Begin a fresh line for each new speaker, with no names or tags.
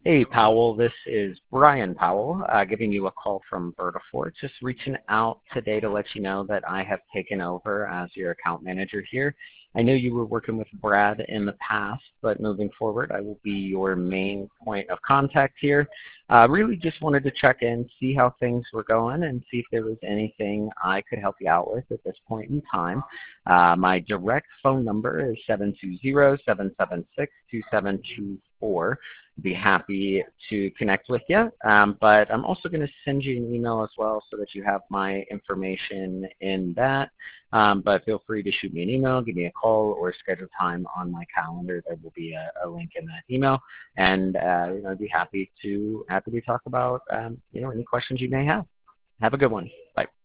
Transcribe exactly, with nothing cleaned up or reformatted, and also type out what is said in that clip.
Hey, Powell, this is Brian Powell uh, giving you a call from Vertafore. Just reaching out today to let you know that I have taken over as your account manager here. I know you were working with Brad in the past, but moving forward, I will be your main point of contact here. Uh, really just wanted to check in, see how things were going, and see if there was anything I could help you out with at this point in time. Uh, my direct phone number is seven two zero, seven seven six, two seven two four. Be happy to connect with you, um, but I'm also going to send you an email as well so that you have my information in that. Um, but feel free to shoot me an email, give me a call, or schedule time on my calendar. There will be a, a link in that email, and uh, you know, I'd be happy to happy to talk about um, you know, any questions you may have. Have a good one. Bye.